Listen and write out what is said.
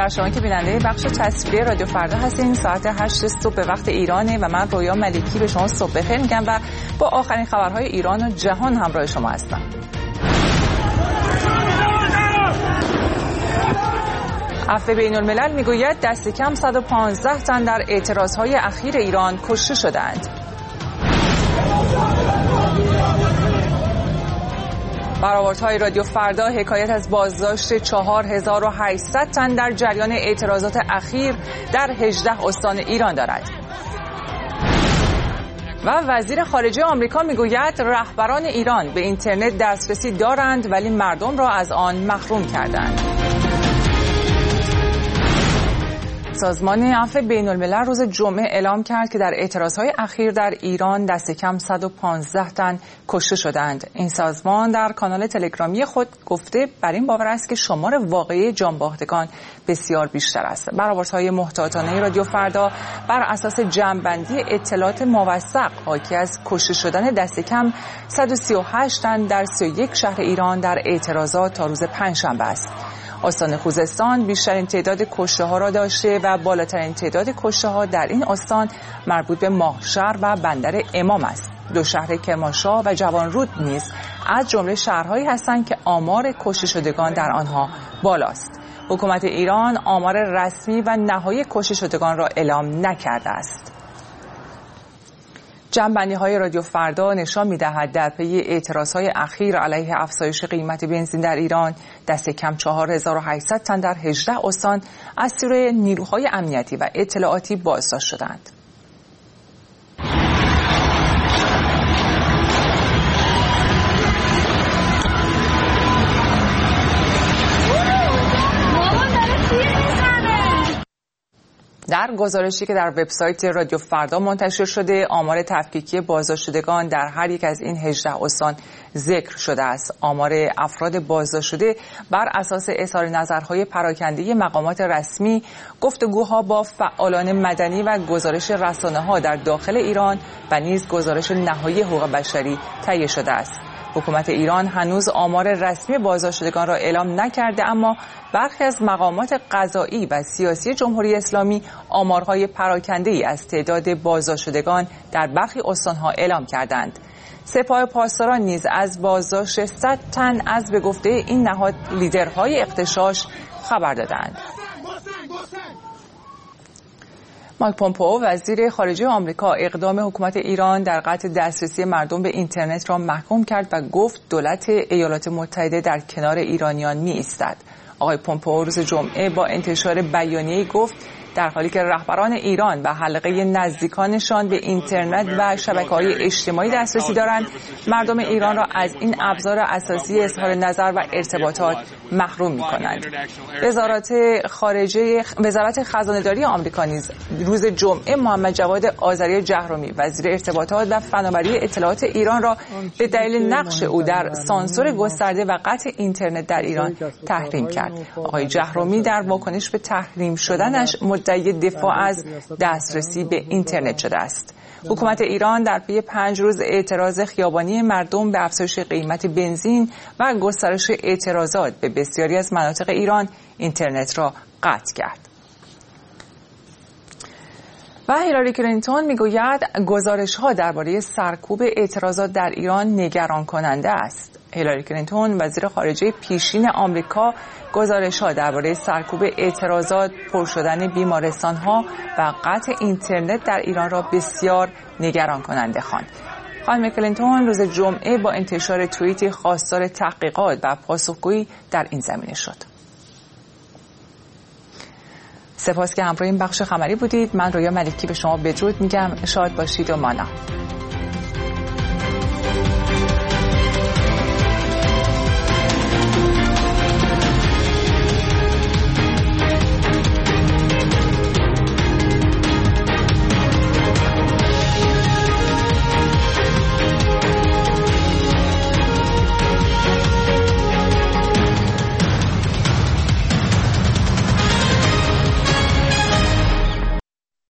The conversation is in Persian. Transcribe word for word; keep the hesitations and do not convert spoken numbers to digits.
در شما که بیننده بخش تصویری رادیو فردا هستین. ساعت هشت صبح به وقت ایرانه و من رویا ملکی به شما صبح بخیر میگم و با آخرین خبرهای ایران و جهان همراه شما هستم. عفو بین الملل میگوید دست کم صد و پانزده تن در اعتراضهای اخیر ایران کشته شدند. برآوردهای رادیو فردا حکایت از بازداشت چهار هزار و هشتصد تن در جریان اعتراضات اخیر در هجده استان ایران دارد. و وزیر خارجه آمریکا میگوید رهبران ایران به اینترنت دسترسی دارند ولی مردم را از آن محروم کردند. سازمان عفو بین الملل روز جمعه اعلام کرد که در اعتراضهای اخیر در ایران دست کم صد و پانزده تن کشته شدند. این سازمان در کانال تلگرامی خود گفته بر این باور است که شمار واقعی جانباختگان بسیار بیشتر است. برآوردهای محتاطانه رادیو فردا بر اساس جمع‌بندی اطلاعات موثق حاکی از کشته شدن دست کم صد و سی و هشت تن در سی و یک شهر ایران در اعتراضات تا روز پنجشنبه است. استان خوزستان بیشترین تعداد کشته ها را داشته و بالاترین تعداد کشته ها در این استان مربوط به ماهشهر و بندر امام است. دو شهر کرمانشاه و جوانرود نیز از جمله شهرهایی هستند که آمار کشته شدگان در آنها بالاست. حکومت ایران آمار رسمی و نهایی کشته شدگان را اعلام نکرده است. جمع‌بندی‌های رادیو فردا نشان می‌دهد در پی اعتراضهای اخیر علیه افزایش قیمت بنزین در ایران دست کم چهار هزار و هشتصد تن در هجده استان از سوی نیروهای امنیتی و اطلاعاتی بازداشت شدند. در گزارشی که در وبسایت رادیو فردا منتشر شده آمار تفکیکی بازداشت شدگان در هر یک از این هجده استان ذکر شده است. آمار افراد بازداشت شده بر اساس اظهار نظرهای پراکنده مقامات رسمی، گفتگوها با فعالان مدنی و گزارش رسانه‌ها در داخل ایران و نیز گزارش نهایی حقوق بشری تهیه شده است. حکومت ایران هنوز آمار رسمی بازداشت شدگان را اعلام نکرده، اما برخی از مقامات قضایی و سیاسی جمهوری اسلامی آمارهای پراکنده‌ای از تعداد بازداشت شدگان در برخی استان‌ها اعلام کردند. سپاه پاسداران نیز از بازداشت صد تن از به گفته این نهاد لیدرهای اغتشاش خبر دادند. مایک پومپئو وزیر خارجه آمریکا اقدام حکومت ایران در قطع دسترسی مردم به اینترنت را محکوم کرد و گفت دولت ایالات متحده در کنار ایرانیان می ایستد. آقای پومپئو روز جمعه با انتشار بیانیه‌ای گفت در حالی که رهبران ایران و حلقه نزدیکانشان به اینترنت و شبکه‌های اجتماعی دسترسی دارند، مردم ایران را از این ابزار اساسی اظهار نظر و ارتباطات محروم می‌کنند. وزارت خارجه وزارت خزانه‌داری آمریکا نیز روز جمعه محمد جواد آذری جهرومی وزیر ارتباطات و فناوری اطلاعات ایران را به دلیل نقش او در سانسور گسترده و قطع اینترنت در ایران تحریم کرد. آقای جهرومی در واکنش به تحریم شدنش مدعی دفاع از دسترسی به اینترنت شده است. حکومت ایران در پی پنج روز اعتراض خیابانی مردم به افزایش قیمت بنزین و گسترش اعتراضات به بسیاری از مناطق ایران اینترنت را قطع کرد. و هیلاری کلینتون میگوید گزارش‌ها درباره سرکوب اعتراضات در ایران نگران کننده است. هیلاری کلینتون وزیر خارجه پیشین آمریکا گزارش‌ها درباره سرکوب اعتراضات، پر شدن بیمارستان‌ها و قطع اینترنت در ایران را بسیار نگران کننده خواند. خانم کلینتون روز جمعه با انتشار توییتی خواستار تحقیقات و پاسخگویی در این زمینه شد. سپاس که همراه این بخش خبری بودید. من رویا ملکی به شما بدرود میگم. شاد باشید و مانا.